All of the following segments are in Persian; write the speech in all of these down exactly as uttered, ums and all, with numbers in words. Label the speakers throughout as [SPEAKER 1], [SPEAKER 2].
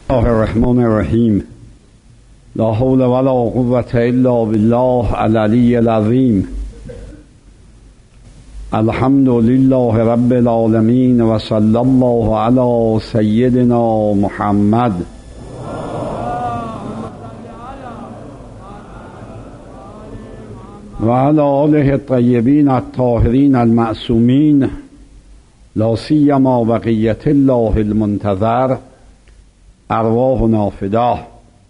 [SPEAKER 1] الله الرحمن الرحیم. لا حول ولا قوة الا بالله العلی العظیم. الحمد لله رب العالمین و صلی الله علی سیدنا محمد. و علی آله الطیبین الطاهرین المعصومین، لا سیما بقیة الله المنتظر، ارواحنا فداه.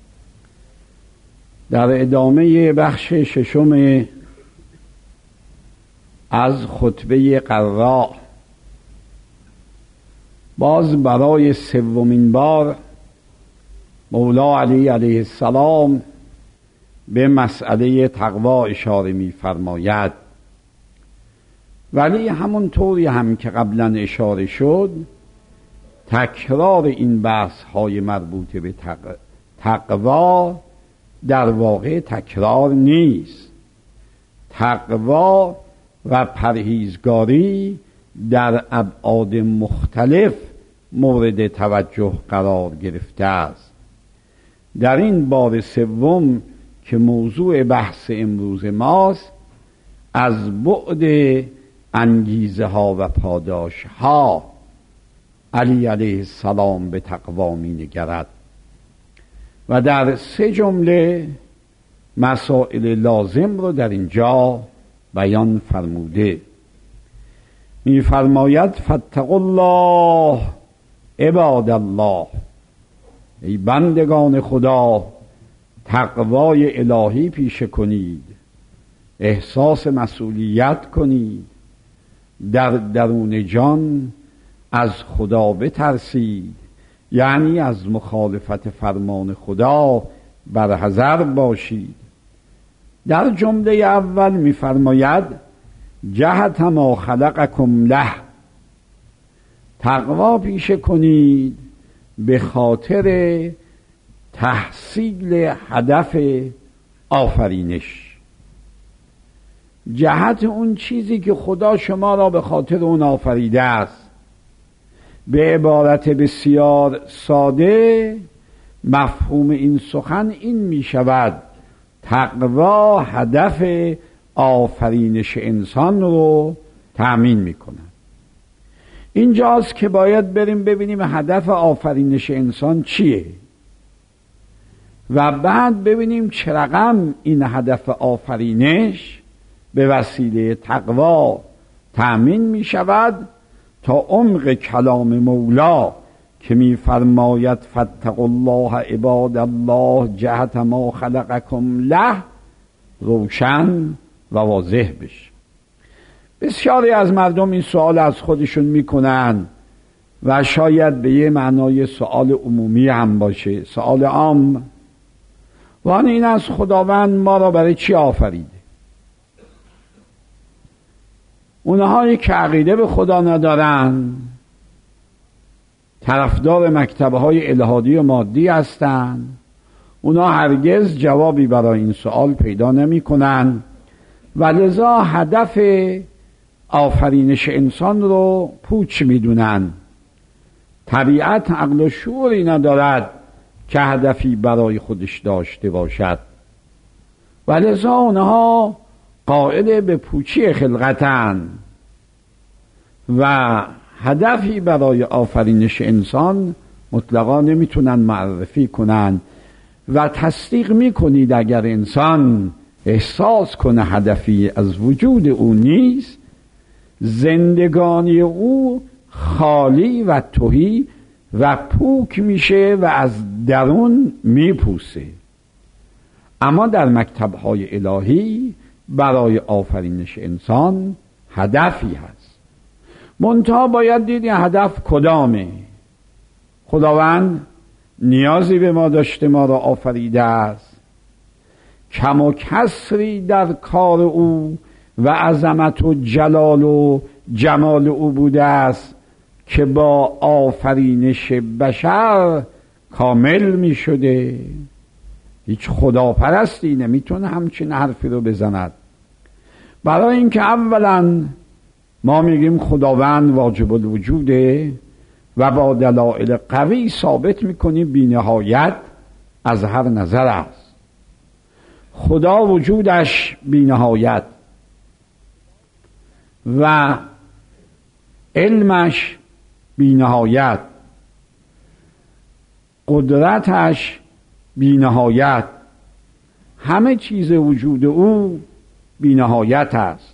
[SPEAKER 1] در ادامه بخش ششم از خطبه قراء، باز برای سومین بار مولا علی علیه السلام به مسئله تقوا اشاره می فرماید، ولی همون طوری هم که قبلا اشاره شد، تکرار این بحث های مربوط به تقوا در واقع تکرار نیست. تقوا و پرهیزگاری در ابعاد مختلف مورد توجه قرار گرفته است. در این بار سوم که موضوع بحث امروز ماست، از بعد انگیزه ها و پاداش ها علی علیه السلام به تقوا می نگرد و در سه جمله مسائل لازم رو در اینجا بیان فرموده. می فرماید فاتقوا الله عباد الله، ای بندگان خدا تقوای الهی پیشه کنید، احساس مسئولیت کنید، در درون جان از خدا بترسید، یعنی از مخالفت فرمان خدا برحذر باشید. در جمله اول می‌فرماید جهت ما خلقکم له، تقوا پیشه کنید به خاطر تحصیل هدف آفرینش، جهت اون چیزی که خدا شما را به خاطر اون آفریده است. به عبارت بسیار ساده مفهوم این سخن این می شود: تقوا هدف آفرینش انسان رو تأمین می کند. اینجاست که باید بریم ببینیم هدف آفرینش انسان چیه و بعد ببینیم چه رقم این هدف آفرینش به وسیله تقوا تأمین می شود، تا عمق کلام مولا که می فرماید فاتقوا الله عباد الله جهت ما خلقکم له روشن و واضح بشه. بسیاری از مردم این سوال از خودشون میکنن و شاید به یه معنای سوال عمومی هم باشه، سوال عام، وان این از خداوند ما را برای چی آفریده؟ اونهایی که عقیده به خدا ندارن، طرفدار مکتبه های الهادی و مادی هستن، اونا هرگز جوابی برای این سوال پیدا نمی کنن و لذا هدف آفرینش انسان رو پوچ می دونن. طبیعت عقل و شعوری ندارد که هدفی برای خودش داشته باشد و لذا اونها قائل به پوچی خلقتن و هدفی برای آفرینش انسان مطلقا نمیتونن معرفی کنن و تصدیق میکنید اگر انسان احساس کنه هدفی از وجود او نیست، زندگانی او خالی و تهی و پوک میشه و از درون میپوسه. اما در مکتب‌های الهی برای آفرینش انسان هدفی هست، منتها باید دید این هدف کدامه. خداوند نیازی به ما داشته ما را آفریده است، کم و کسری در کار او و عظمت و جلال و جمال او بوده است که با آفرینش بشر کامل می شده. هیچ خداپرستی نمیتونه همچین حرفی رو بزند. برای اینکه اولا ما میگیم خداوند واجب الوجوده و با دلایل قوی ثابت میکنی بی‌نهایت از هر نظر است. خدا وجودش بی‌نهایت و علمش بی‌نهایت، قدرتش بی‌نهایت، همه چیز وجود او بی‌نهایت است.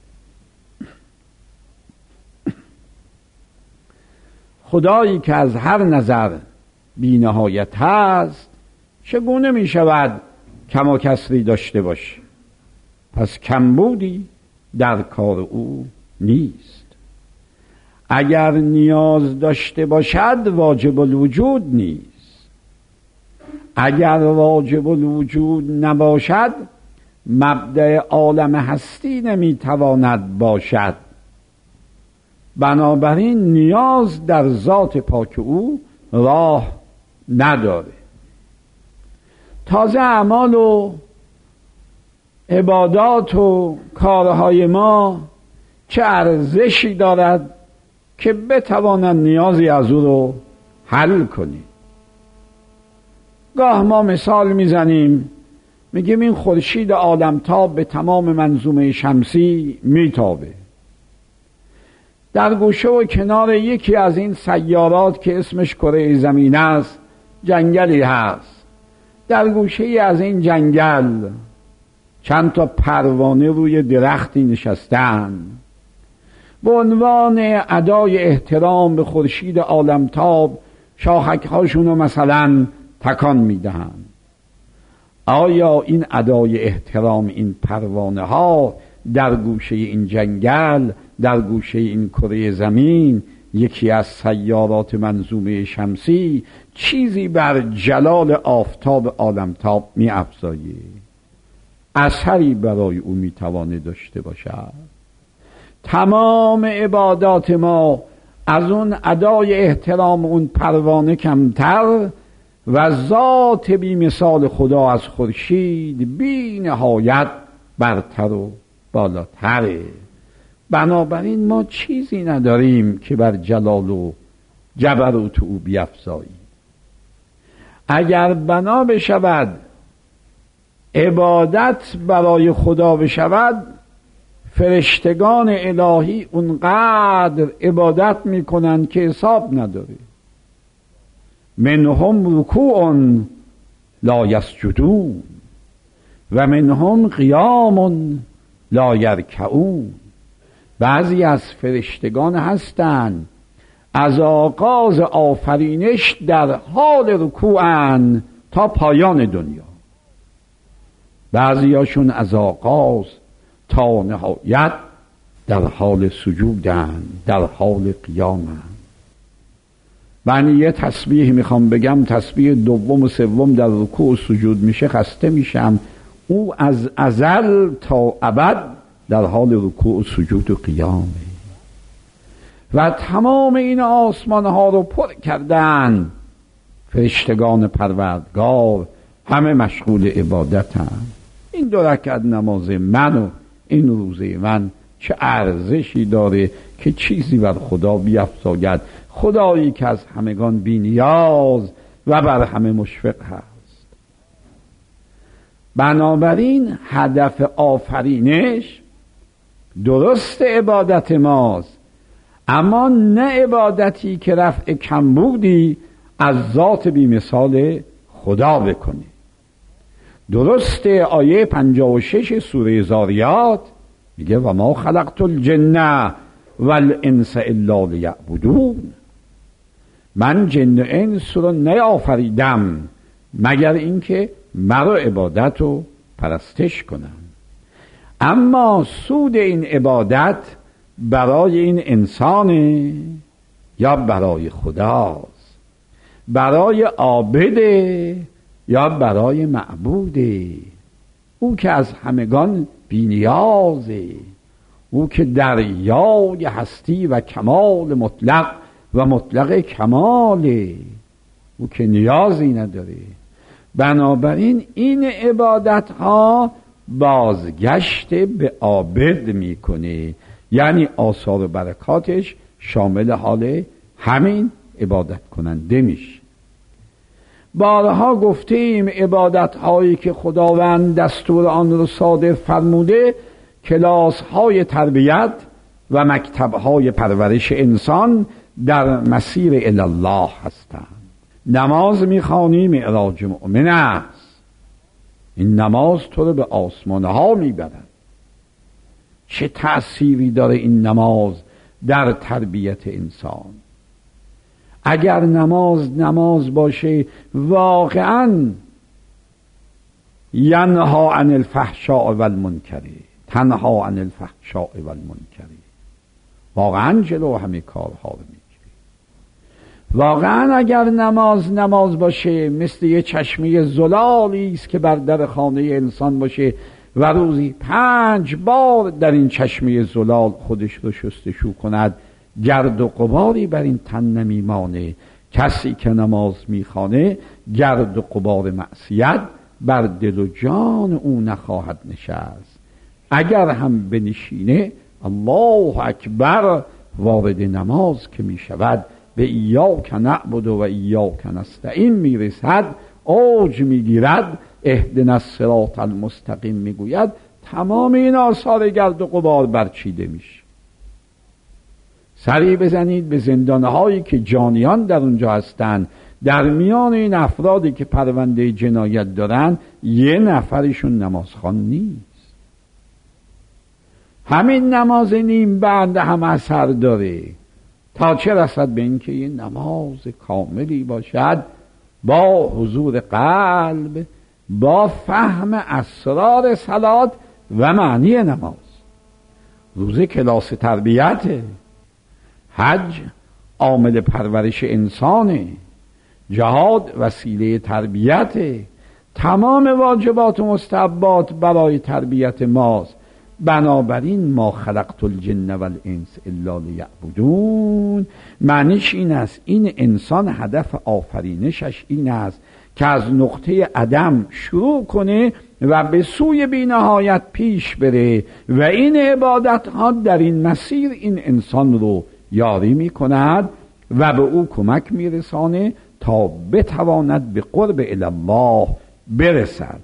[SPEAKER 1] خدایی که از هر نظر بی‌نهایت هست چگونه می شود کم و کسری داشته باشه؟ پس کمبودی در کار او نیست. اگر نیاز داشته باشد واجب الوجود نیست. اگر واجب الوجود نباشد مبدأ عالم هستی نمیتواند باشد. بنابراین نیاز در ذات پاک او راه نداره. تازه اعمال و عبادات و کارهای ما چه ارزشی دارد که بتوانند نیازی از او رو حل کنیم. گاه ما مثال میزنیم، میگیم این خورشید عالمتاب به تمام منظومه شمسی میتابه. در گوشه و کنار یکی از این سیارات که اسمش کره زمین است جنگلی هست. در گوشه از این جنگل چند تا پروانه روی درختی نشستن. به عنوان ادای احترام به خورشید عالمتاب شاخک‌هاشون رو مثلا تکان میدهن. آیا این ادای احترام این پروانه ها در گوشه این جنگل، در گوشه این کره زمین، یکی از سیارات منظومه شمسی، چیزی بر جلال آفتاب عالمتاب می افزایه؟ اثری برای او می توانه داشته باشد؟ تمام عبادات ما از اون ادای احترام اون پروانه کمتر و ذات بی مثال خدا از خورشید بی نهایت برتر و بالاتره. بنابراین ما چیزی نداریم که بر جلال و جبروت او بیفزایی. اگر بنا بشود عبادت برای خدا بشود، فرشتگان الهی اونقدر عبادت میکنند که حساب نداره. منهم رکوع لا یسجدون و منهم قیام لا یرکعون. بعضی از فرشتگان هستند از آغاز آفرینش در حال رکوعن تا پایان دنیا. بعضیاشون از آغاز تا نهایت در حال سجودن، در حال قیامن. من یه تسبیح میخوام بگم، تسبیح دوم و سوم در رکوع و سجود میشه خسته میشم. او از ازل تا ابد در حال رکوع و سجود و قیامه و تمام این آسمان ها رو پر کردن. فرشتگان پروردگار همه مشغول عبادتن. این دو رکعت نماز من و این روزه من چه ارزشی داره که چیزی بر خدا بیفزاید؟ خدایی که از همگان بی نیاز و بر همه مشفق هست. بنابراین هدف آفرینش درست عبادت ماست، اما نه عبادتی که رفع کمبودی از ذات بی مثال خدا بکنه. درسته آیه پنجاه و شش سوره زاریات میگه و ما خلقت الجن والانس الا لیعبدون. من جن و انس رو نیافریدم مگر اینکه مرا عبادت و پرستش کنم. اما سود این عبادت برای این انسانه یا برای خداست؟ برای عابده یا برای معبوده؟ او که از همگان بی‌نیازه، او که دریای هستی و کمال مطلق و مطلق کماله، او که نیازی نداره. بنابراین این عبادت ها بازگشت به عابد میکنه، یعنی آثار و برکاتش شامل حال همین عبادت کننده میشه. بارها گفتیم عبادت هایی که خداوند دستور آن رو صادر فرموده کلاس های تربیت و مکتب های پرورش انسان در مسیر الی الله هستند. نماز میخوانی معراج مؤمن است. این نماز تو رو به آسمان ها میبرد. چه تأثیری داره این نماز در تربیت انسان؟ اگر نماز نماز باشه واقعا ینها عن الفحشاء والمنکر، تنها عن الفحشاء والمنکر، واقعا جلو همه کارها رو میگیره. واقعا اگر نماز نماز باشه مثل یه چشمه زلالی است که بر در خانه انسان باشه و روزی پنج بار در این چشمه زلال خودش رو شستشو کند، گرد و غباری بر این تن نمیمانه. کسی که نماز میخوانه گرد و غبار معصیت بر دل و جان او نخواهد نشست. اگر هم بنشینه الله اکبر وارد نماز که میشود به ایاک نعبد و ایاک نستعین میرسد، اوج میگیرد، اهدنا الصراط المستقیم میگوید، تمام این آثار گرد و غبار برچیده میشه. سری بزنید به زندانهایی که جانیان در اونجا هستند، در میان این افرادی که پرونده جنایت دارن یه نفرشون نمازخوان نیست. همین نماز نیم بعد هم اثر داره، تا چه رسد به این که یه نماز کاملی باشد با حضور قلب، با فهم اسرار صلات و معنی نماز. روزه کلاس تربیته، حج عامل پرورش انسانه، جهاد وسیله تربیته، تمام واجبات و مستحبات برای تربیت ماست. بنابراین ما خلقت الجن والانس الا لیعبدون، معنیش این است این انسان هدف آفرینشش این است که از نقطه عدم شروع کنه و به سوی بی نهایت پیش بره و این عبادت ها در این مسیر این انسان رو یاری می کند و به او کمک می رسانه تا بتواند به قرب الله برسد.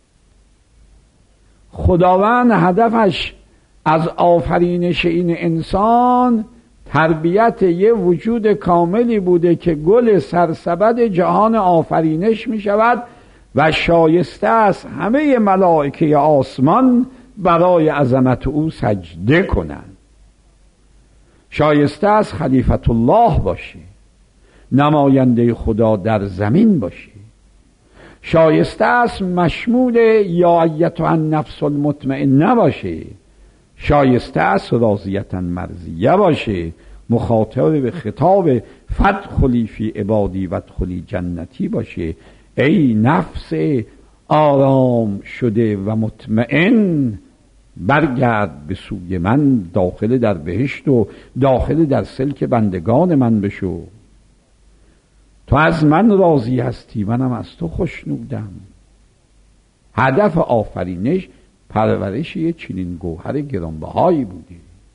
[SPEAKER 1] خداوند هدفش از آفرینش این انسان تربیت یه وجود کاملی بوده که گل سرسبد جهان آفرینش می شود و شایسته است همه ملائکه آسمان برای عظمت او سجده کنند. شایسته است خلیفت الله باشه، نماینده خدا در زمین باشه. شایسته است مشمول یا ایتها النفس المطمئنه باشه. شایسته است راضیة مرضیه باشه، مخاطب به خطاب فادخلی فی عبادی وادخلی جنتی باشه. ای نفس آرام شده و مطمئن، برگرد به سوی من، داخل در بهشت و داخل در سلک بندگان من بشو. تو از من راضی هستی، منم از تو خوشنودم. هدف آفرینش پرورش یه چنین گوهر گرانبهایی بوده،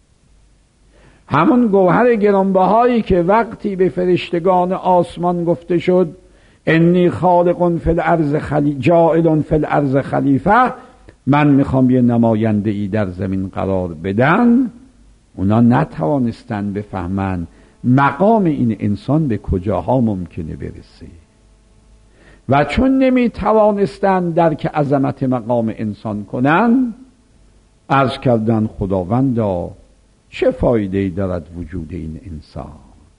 [SPEAKER 1] همون گوهر گرانبهایی که وقتی به فرشتگان آسمان گفته شد انی خالق فی الارض خلی... جاعل فی الارض خلیفه، من میخوام یه نماینده ای در زمین قرار بدن، اونا نتوانستن بفهمن مقام این انسان به کجاها ممکنه برسه و چون نمیتوانستن درک عظمت مقام انسان کنن، عرض کردن خداوندا چه فایده‌ای دارد وجود این انسان؟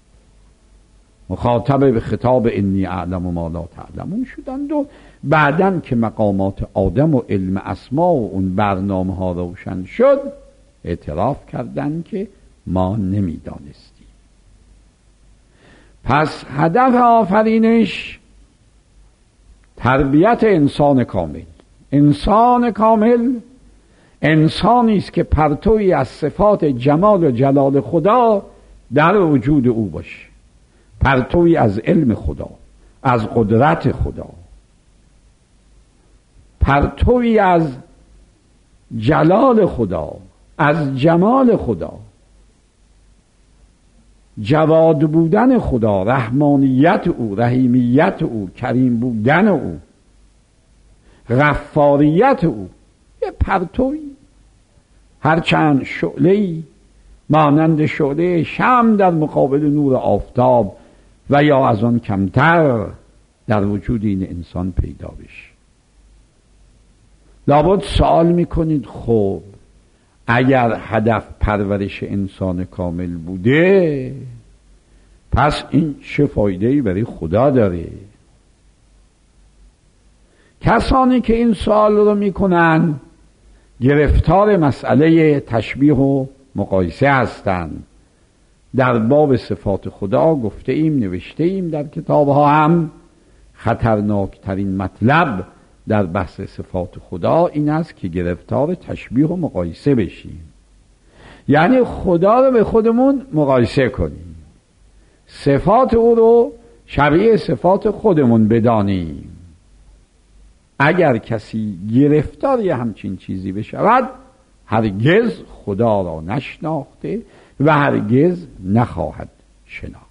[SPEAKER 1] مخاطب به خطاب انی اعلم ما لا تعلمون شدند و بعدن که مقامات آدم و علم اسما و اون برنامه ها روشن شد اعتراف کردند که ما نمیدانستیم. پس هدف آفرینش تربیت انسان کامل. انسان کامل انسانی است که پرتوی از صفات جمال و جلال خدا در وجود او باشه، پرتوی از علم خدا، از قدرت خدا، پرتوی از جلال خدا، از جمال خدا. جواد بودن خدا، رحمانیت او، رحیمیت او، کریم بودن او، غفاریت او، یه پرتوی هرچند شعله‌ای مانند شعله شمع در مقابل نور آفتاب و یا از آن کمتر در وجود این انسان پیدا بشه. لابد سوال میکنید خب اگر هدف پرورش انسان کامل بوده پس این چه فایده‌ای برای خدا داره؟ کسانی که این سوال رو میکنن گرفتار مسئله تشبیه و مقایسه هستند. در باب صفات خدا گفته ایم، نوشته ایم در کتاب ها هم خطرناکترین مطلب در بحث صفات خدا این است که گرفتار تشبیه و مقایسه بشیم، یعنی خدا رو به خودمون مقایسه کنیم، صفات او رو شبیه صفات خودمون بدانیم. اگر کسی گرفتار یه همچین چیزی بشود هرگز خدا را نشناخته و هرگز نخواهد شناخت.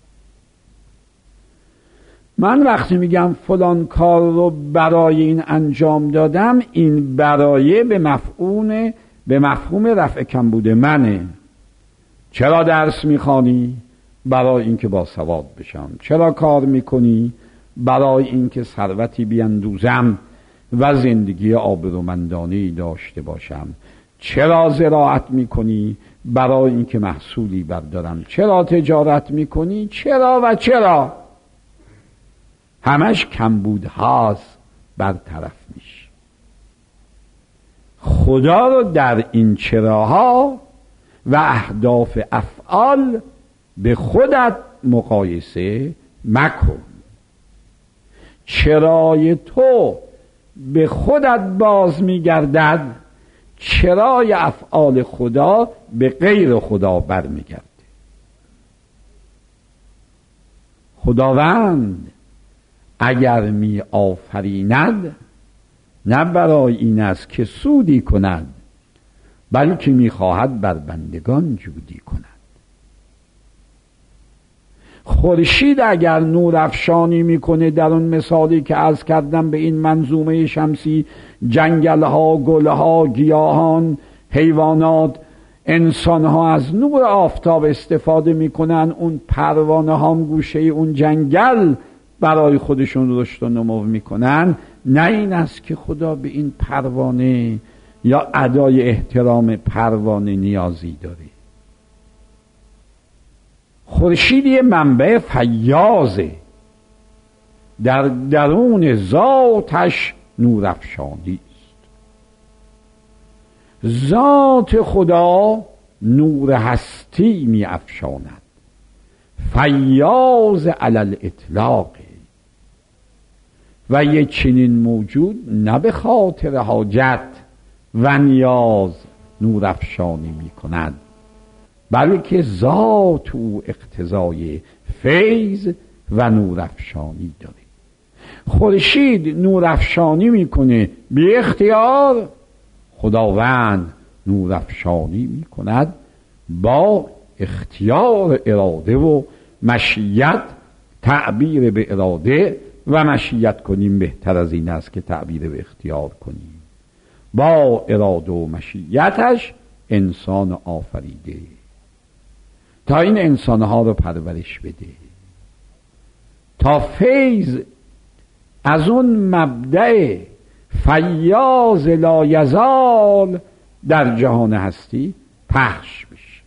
[SPEAKER 1] من وقتی میگم فلان کار رو برای این انجام دادم، این برای به مفهوم به مفهوم رفع کمبود منه. چرا درس میخوانی؟ برای اینکه با سواد بشم. چرا کار میکنی؟ برای اینکه ثروتی بیندوزم و زندگی آبرومندانه‌ای داشته باشم. چرا زراعت میکنی؟ برای اینکه محصولی بردارم. چرا تجارت میکنی؟ چرا و چرا؟ همش کمبود هاست برطرف میشه. خدا رو در این چراها و اهداف افعال به خودت مقایسه مکن. چرای تو به خودت باز میگردد، چرای افعال خدا به غیر خدا برمیگرده. خداوند اگر می آفریند نه برای این است که سودی کند، بلکه می خواهد بر بندگان جودی کند. خورشید اگر نور افشانی میکنه، در اون مثالی که عرض کردم به این منظومه شمسی، جنگلها، گلها، گیاهان، حیوانات، انسانها از نور آفتاب استفاده میکنن، اون پروانه ها گوشه اون جنگل برای خودشون رشد و نمو میکنن. نه این است که خدا به این پروانه یا ادای احترام پروانه نیازی داره. خورشید یه منبع فیاضه، در درون ذاتش نور افشانی است. ذات خدا نور هستی می افشاند، فیاض علی الاطلاق. و یک چنین موجود نه به خاطر حاجت و نیاز نور افشانی می کند، بلکه ذات او اقتضای فیض و نور افشانی داره. خورشید نور افشانی میکنه بی اختیار، خداوند نور افشانی میکند با اختیار اراده و مشیت. تعبیر به اراده و مشیت کنیم بهتر از این است که تعبیر به اختیار کنیم. با اراده و مشیتش انسان آفریده تا این انسانها رو پرورش بده، تا فیض از اون مبدأ فیاض لا یزال در جهان هستی پخش بشه.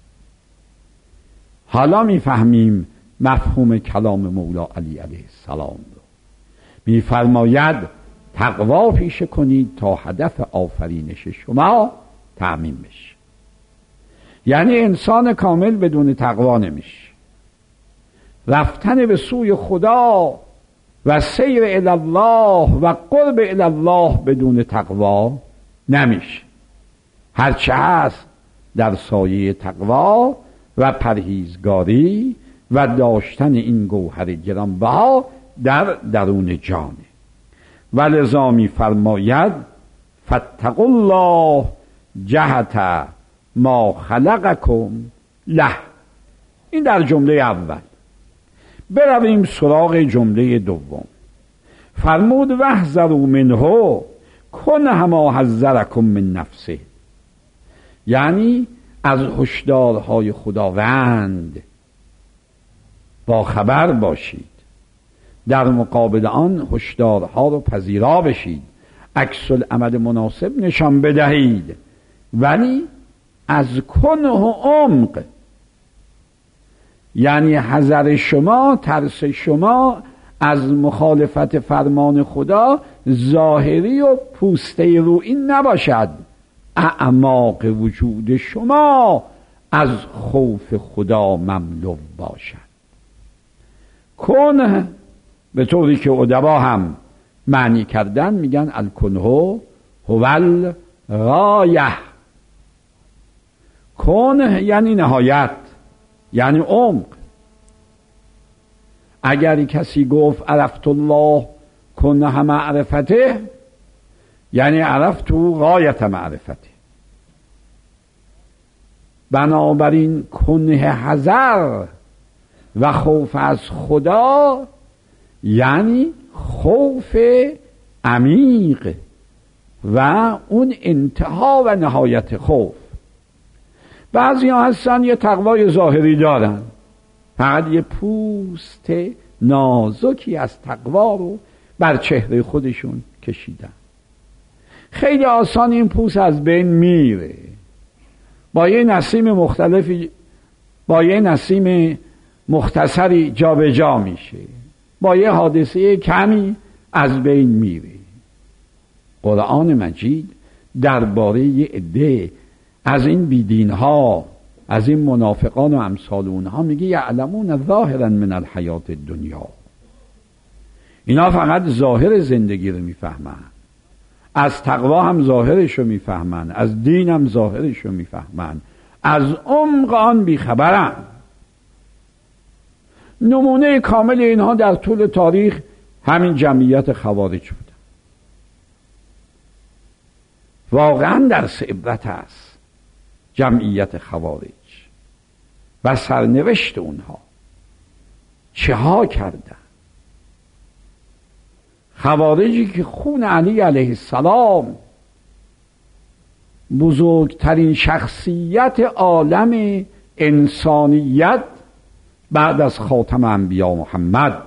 [SPEAKER 1] حالا میفهمیم مفهوم کلام مولا علی علیه السلام رو. میفرماید تقوا پیشه کنید تا هدف آفرینش شما تأمین بشه. یعنی انسان کامل بدون تقوا نمیشه. رفتن به سوی خدا و سیر الی الله و قرب الی الله بدون تقوا نمیشه. هرچه هست در سایه تقوا و پرهیزگاری و داشتن این گوهر گرانبها در درون جانه. ولذا می فرماید فاتقوا الله جهت ما خلقکم له. این در جمله اول. برویم سراغ جمله دوم. فرمود واحذروا منه کنه ما حذرکم من نفسه، یعنی از هشدارهای خداوند با خبر باشید، در مقابل آن هشدارها رو پذیرا بشید، عکس العمل مناسب نشان بدهید، ولی از کنه و عمق، یعنی حذر شما، ترس شما از مخالفت فرمان خدا ظاهری و پوسته رویی نباشد، اعماق وجود شما از خوف خدا مملو باشد. کنه به طوری که ادبا هم معنی کردن میگن الکنه هو الغایه. کنه یعنی نهایت، یعنی عمق. اگر کسی گفت عرفت الله کنه معرفته، یعنی عرفت غایت معرفته. بنابراین کنه حذر و خوف از خدا یعنی خوف عمیق و اون انتها و نهایت خوف. بعضی ها هستن یه تقوای ظاهری دارن، فقط یه پوست نازکی از تقوا رو بر چهره خودشون کشیدن. خیلی آسان این پوست از بین میره، با یه نسیم مختلفی، با یه نسیم مختصری جا به جا میشه، با یه حادثه کمی از بین میره. قرآن مجید درباره یه عده از این بیدین ها، از این منافقان و امثال اونها میگه یعلمون ظاهرا من الحیات الدنیا. اینا فقط ظاهر زندگی رو میفهمن، از تقوا هم ظاهرش رو میفهمن، از دین هم ظاهرش رو میفهمن، از عمق آن بیخبرن. نمونه کامل اینها در طول تاریخ همین جمعیت خوارج بود. واقعا درس عبرت است جمعیت خوارج و سرنوشت اونها، چه ها کردن. خوارجی که خون علی علیه السلام، بزرگترین شخصیت عالم انسانیت بعد از خاتم انبیا محمد،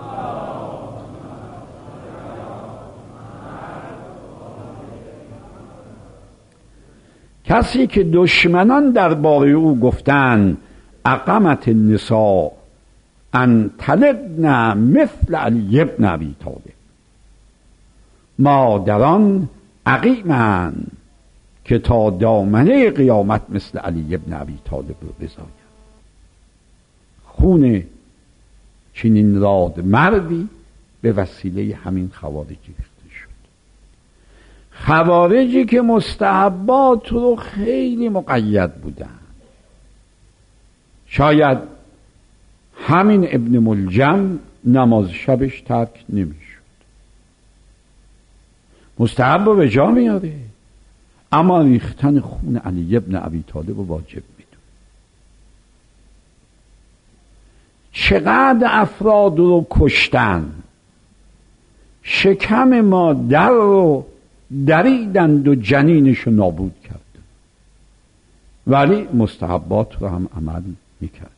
[SPEAKER 1] کسی که دشمنان درباره او گفتند اقامت النساء ان تلدن مثل علی ابن ابی طالب، مادران عقیمند که تا دامنه قیامت مثل علی ابن ابی طالب رو بزاید. خون چنین راد مردی به وسیله همین خوارجی ریخته شد. خوارجی که مستحبات رو خیلی مقید بودن. شاید همین ابن ملجم نماز شبش ترک نمیشد، مستحب رو به جا میاره، اما ریختن خون علی ابن ابی طالب رو واجب میدون. چقدر افراد رو کشتن، شکم مادر رو دریدند و جنینش رو نابود کردن، ولی مستحبات رو هم عمل میکردن.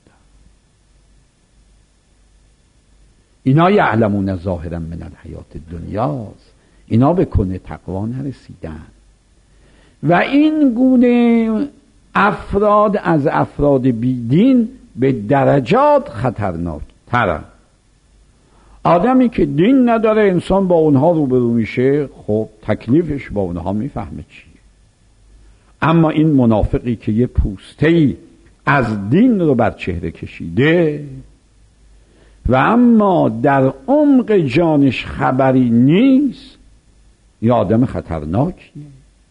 [SPEAKER 1] اینا یعلمون ظاهرا من الحیات الدنیاست، اینا به کنه تقوا نرسیدن. و این گونه افراد از افراد بیدین به درجات خطرناک ترن. آدمی که دین نداره، انسان با اونها روبرو میشه، خب تکلیفش با اونها میفهمه چیه. اما این منافقی که یه پوسته‌ای از دین رو بر چهره کشیده و اما در عمق جانش خبری نیست، یه آدم خطرناکیه.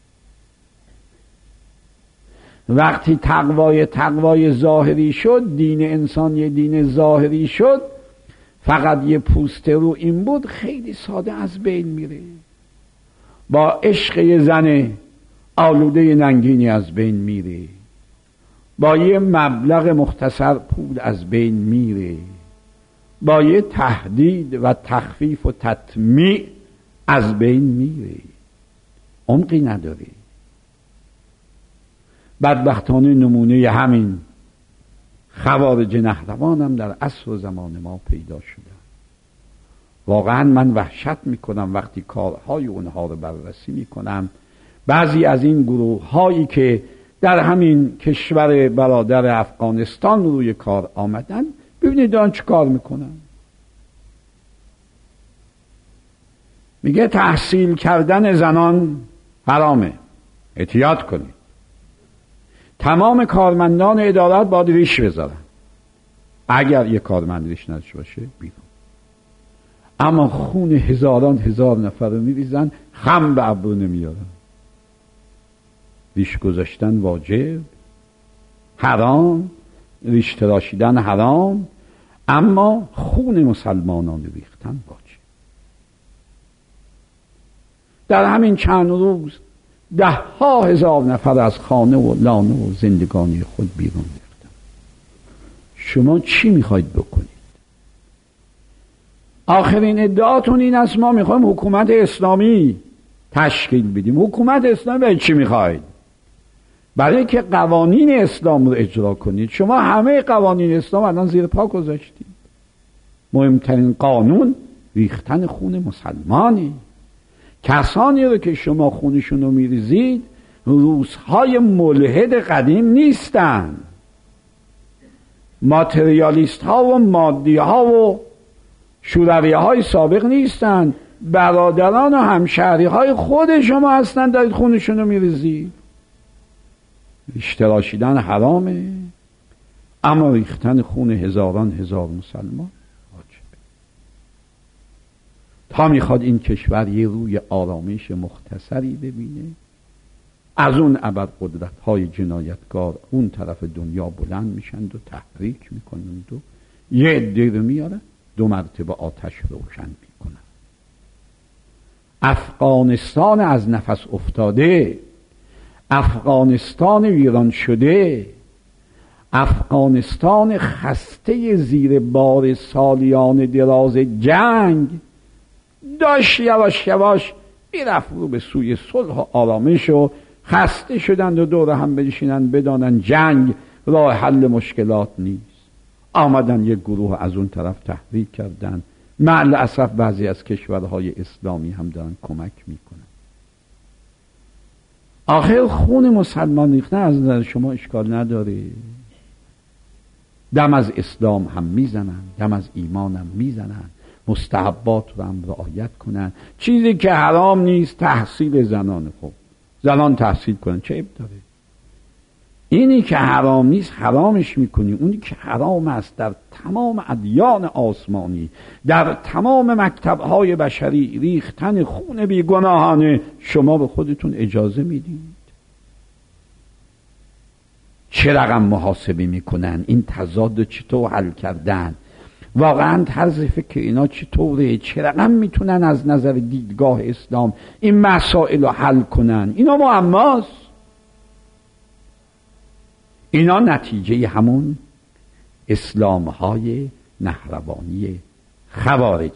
[SPEAKER 1] وقتی تقوای تقوای ظاهری شد، دین انسان یه دین ظاهری شد، فقط یه پوسته رو این بود، خیلی ساده از بین میره. با عشق یه زن آلوده ننگینی از بین میره، با یه مبلغ مختصر پول از بین میره، با یه تهدید و تخفیف و تطمیع از بین میره، عمقی نداره. بدبختانه نمونه همین خوارج نهروان هم در عصر و زمان ما پیدا شده. واقعا من وحشت میکنم وقتی کارهای اونها رو بررسی میکنم. بعضی از این گروه هایی که در همین کشور برادر افغانستان روی کار آمدن، ببینید دارن چه کار میکنن. میگه تحصیل کردن زنان حرامه، احتیاط کنید. تمام کارمندان ادارات باید ریش بذارن، اگر یک کارمند ریش نداشته باشه بیرون. اما خون هزاران هزار نفر رو میریزن، خم به ابرو نمیارن. ریش گذاشتن واجب، حرام، ریش تراشیدن حرام، اما خون مسلمانان ریختن واجب. در همین چند روز ده ها هزار نفر از خانه و لانه و زندگانی خود بیرون ریختن. شما چی میخواید بکنید؟ آخرین ادعاتون این است ما میخوایم حکومت اسلامی تشکیل بدیم. حکومت اسلامی برای چی میخواید؟ برای که قوانین اسلام رو اجرا کنید. شما همه قوانین اسلام الان زیر پا گذاشتید. مهمترین قانون ریختن خون مسلمانی. کسانی رو که شما خونشون رو میریزید روس‌های ملحد قدیم نیستن، ماتریالیست ها و مادی ها و شوروی های سابق نیستن، برادران و همشهری های خود شما هستن دارید خونشون رو میریزید. اشتراشیدن حرامه، اما ریختن خون هزاران هزار مسلمان واجبه. تا میخواد این کشور یه روی آرامش مختصری ببینه، از اون ابرقدرت های جنایتکار اون طرف دنیا بلند میشند و تحریک میکنند و یه عده رو میارن دو مرتبه آتش روشن میکنن. افغانستان از نفس افتاده، افغانستان ویران شده، افغانستان خسته زیر بار سالیان دراز جنگ داشت یواش یواش میرفت رو به سوی صلح و آرامش و خسته شدند و دور هم بنشینند بدانند جنگ راه حل مشکلات نیست. آمدن یک گروه از اون طرف تحریک کردن. مع الاسف بعضی از کشورهای اسلامی هم دارن کمک میکنن. آخر خون مسلمان ریختن از نظر شما اشکال نداره. دم از اسلام هم میزنن، دم از ایمان هم میزنن، مستحبات رو هم رعایت کنن. چیزی که حرام نیست تحصیل زنان. خب زنان تحصیل کنن چه عیب داره؟ اینی که حرام نیست حرامش میکنی. اونی که حرام است در تمام ادیان آسمانی، در تمام مکتبهای بشری ریختن خون بیگناهانه، شما به خودتون اجازه میدید؟ چه رقم محاسبه میکنن؟ این تضاد چطور حل کردن؟ واقعا طرز فکر اینا چطوره؟ چه رقم میتونن از نظر دیدگاه اسلام این مسائل رو حل کنن؟ اینا معماست. اینا نتیجه همون اسلام های نهروانی خوارج.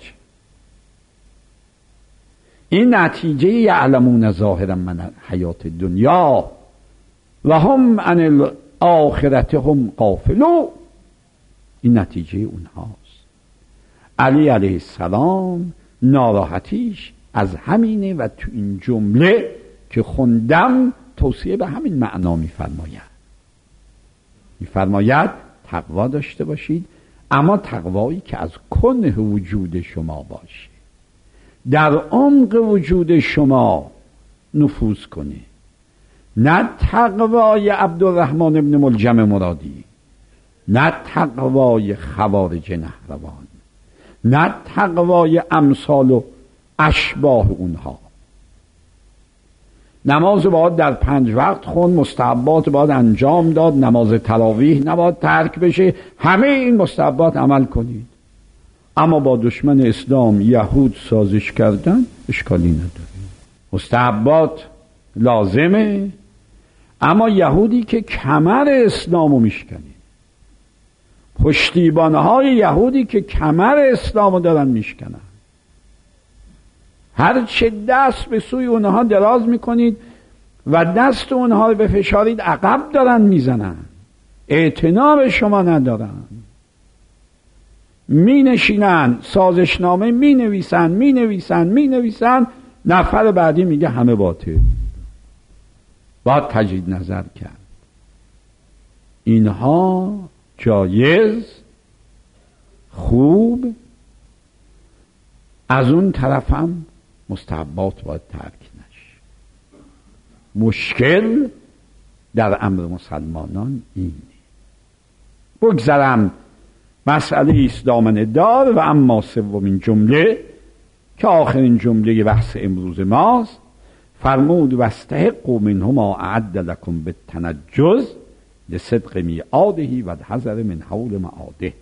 [SPEAKER 1] این نتیجه یعلمون ظاهرا من حیات دنیا و هم عن الاخرت هم غافلون. این نتیجه اونهاست. علی علیه السلام ناراحتیش از همینه و تو این جمله که خوندم توصیه به همین معنا میفرماید. میفرماید تقوا داشته باشید، اما تقوایی که از کنه وجود شما باشه، در عمق وجود شما نفوذ کنه. نه تقوای عبدالرحمن ابن ملجم مرادی، نه تقوای خوارج نهروان، نه تقوای امثال و اشباه اونها. نماز باید در پنج وقت خون، مستحبات باید انجام داد، نماز تراویح نباید ترک بشه، همه این مستحبات عمل کنید. اما با دشمن اسلام یهود سازش کردن اشکالی نداره. مستحبات لازمه، اما یهودی که کمر اسلامو میشکنه، پشتیبانهای یهودی که کمر اسلامو دارن میشکنن، هر چه دست به سوی اونها دراز میکنید و دست اونها رو بفشارید عقب دارن میزنن، اعتنا به شما ندارن، می نشینن سازشنامه می نویسن می نویسن می نویسن نفر بعدی میگه همه باطل، باید تجدید نظر کرد. اینها جایز، خوب، از اون طرفم مستحبات باید ترک نشه. مشکل در امر مسلمانان اینه. بگذرم مسئله ایست دامنه دار و اما سومین جمله که آخرین جمله بحث امروز ماست، فرمود و استحقوا منهما اعد لکم بالتنجز لصدق میعاده و الحذر من حول معاده.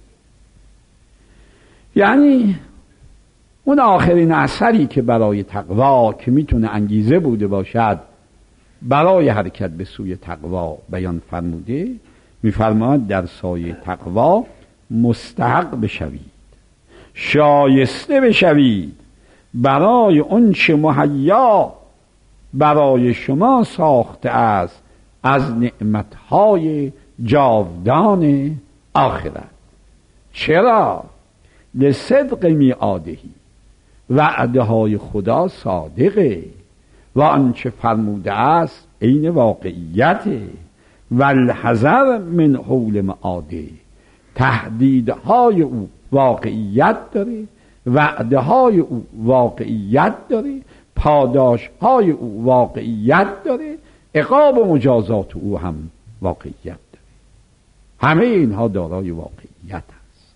[SPEAKER 1] یعنی اون آخرین اثری که برای تقوا که میتونه انگیزه بوده باشد برای حرکت به سوی تقوا بیان فرموده، میفرماید در سایه تقوا مستحق بشوید، شایسته بشوید برای اون چه مهیا برای شما ساخته است از نعمتهای جاودان آخرت. چرا؟ لصدق میعادهی، وعده های خدا صادقه و آنچه فرموده است عین واقعیته. والحذر من حول معاده، تهدیدهای او واقعیت داره، وعده های او واقعیت داره، پاداشهای او واقعیت داره، عقاب و مجازات او هم واقعیت داره. همه اینها دارای واقعیت است.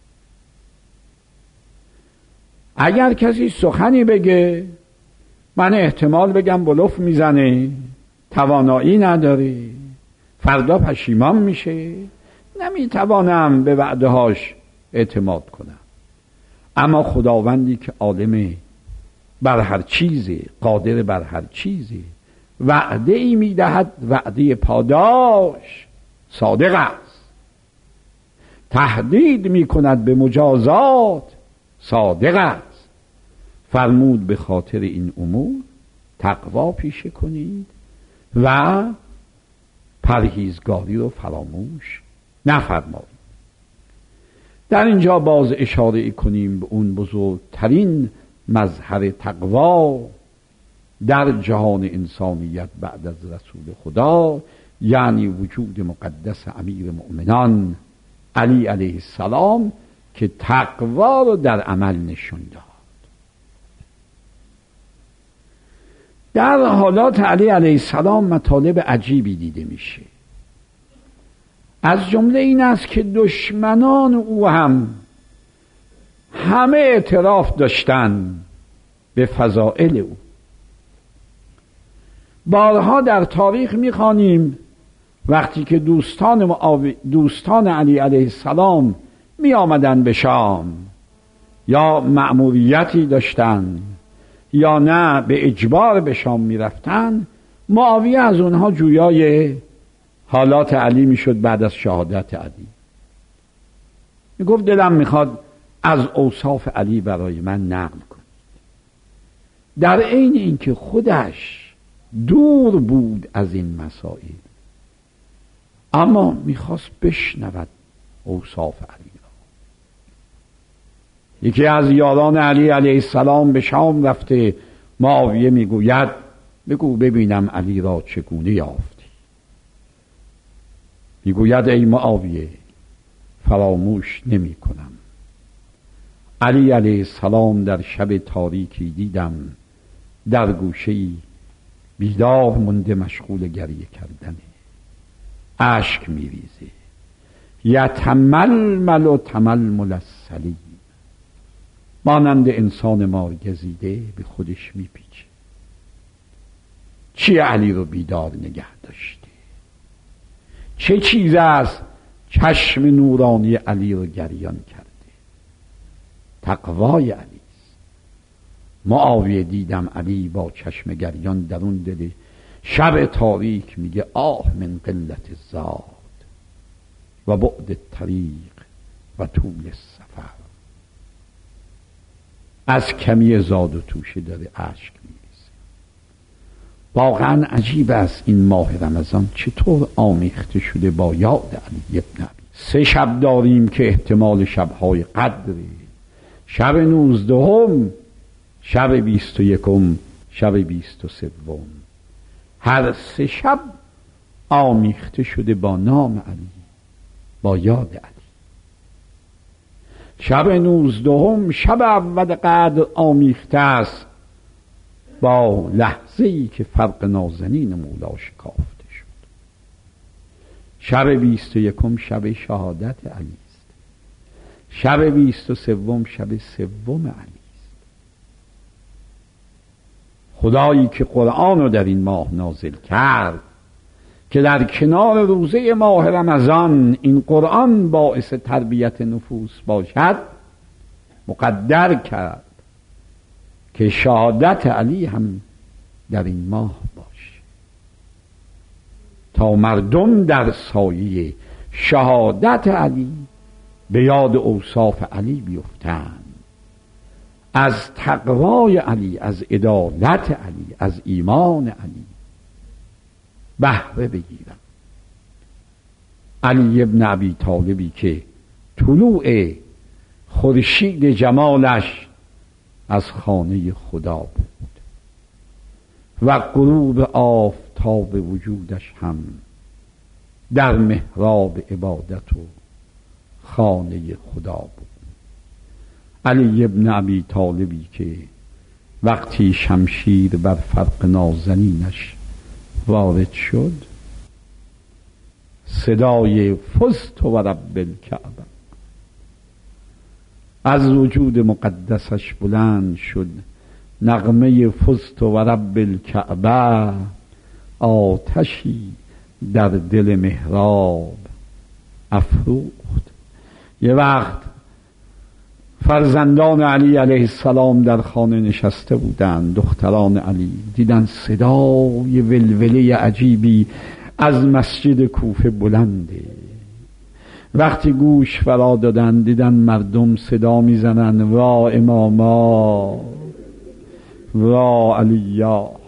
[SPEAKER 1] اگر کسی سخنی بگه من احتمال بگم بلوف میزنه، توانایی نداره، فردا پشیمان میشه، نمیتوانم به وعده هاش اعتماد کنم. اما خداوندی که عالم بر هر چیزه، قادر بر هر چیزه، وعده ای میدهد، وعده پاداش صادق است، تهدید میکند به مجازات صادق است. فرمود به خاطر این امور تقوا پیشه کنید و پرهیزگاری رو فراموش نفرمایید. در اینجا باز اشاره کنیم به اون بزرگترین مظهر تقوا در جهان انسانیت بعد از رسول خدا، یعنی وجود مقدس امیر مؤمنان علی علیه السلام که تقوا رو در عمل نشون داد. در حالات علی علیه السلام مطالب عجیبی دیده میشه. از جمله این است که دشمنان او هم همه اعتراف داشتن به فضائل او. بارها در تاریخ میخوانیم وقتی که دوستان معاو... دوستان علی علیه السلام می آمدن به شام، یا مأموریتی داشتن یا نه به اجبار به شام می رفتن، معاویه از اونها جویای حالات علی می شد. بعد از شهادت علی می گفت دلم می خواد از اوصاف علی برای من نقل کن. در عین اینکه خودش دور بود از این مسائل، اما میخواست بشنود اوصاف علی را. یکی از یاران علی علیه السلام به شام رفته، معاویه میگوید بگو ببینم علی را چگونه یافتی. میگوید ای معاویه فراموش نمی کنم، علی علیه السلام در شب تاریکی دیدم در گوشه‌ای بیدار مونده مشغول گریه کردنه، اشک میریزه، یتململ و تململ السلیم، مانند انسان مارگزیده به خودش میپیچه. چی علی رو بیدار نگه داشته؟ چه چیز است چشم نورانی علی رو گریان کرده؟ تقوای علی. معاویه دیدم علی با چشم گریان درون دل شب تاریک میگه آه من قلت زاد و بعد طریق و طول سفر. از کمی زاد و توشه داره اشک میریزه. واقعا عجیب است این ماه رمضان چطور آمیخته شده با یاد علی ابن ابی. سه شب داریم که احتمال شبهای قدره. شب نوزدهم، شب بیست و یکم، شب بیست و سوم. هر سه شب آمیخته شده با نام علی، با یاد علی. شب نوزدهم شب اول قدر آمیخته است با لحظه ای که فرق نازنین مولا شکافته شد. شب بیست و یکم شب شهادت علی است. شب بیست و سوم شب سوم علی است. خدایی که قرآن رو در این ماه نازل کرد که در کنار روزه ماه رمضان این قرآن باعث تربیت نفوس باشد، مقدر کرد که شهادت علی هم در این ماه باشه تا مردم در سایه شهادت علی به یاد اوصاف علی بیفتند، از تقوای علی، از عدالت علی، از ایمان علی بهره بگیرم. علی ابن ابی طالبی که طلوع خورشید جمالش از خانه خدا بود و غروب آفتاب وجودش هم در محراب عبادت و خانه خدا بود. علی ابن ابی طالبی که وقتی شمشیر بر فرق نازنینش وارد شد، صدای فزت و رب الکعبه از وجود مقدسش بلند شد. نغمه فزت و رب الکعبه آتشی در دل محراب افروخت. یه وقت فرزندان علی علیه السلام در خانه نشسته بودند، دختران علی دیدن صدای ولوله عجیبی از مسجد کوفه بلنده. وقتی گوش فرا دادن دیدن مردم صدا میزنن وا اماما وا علیا.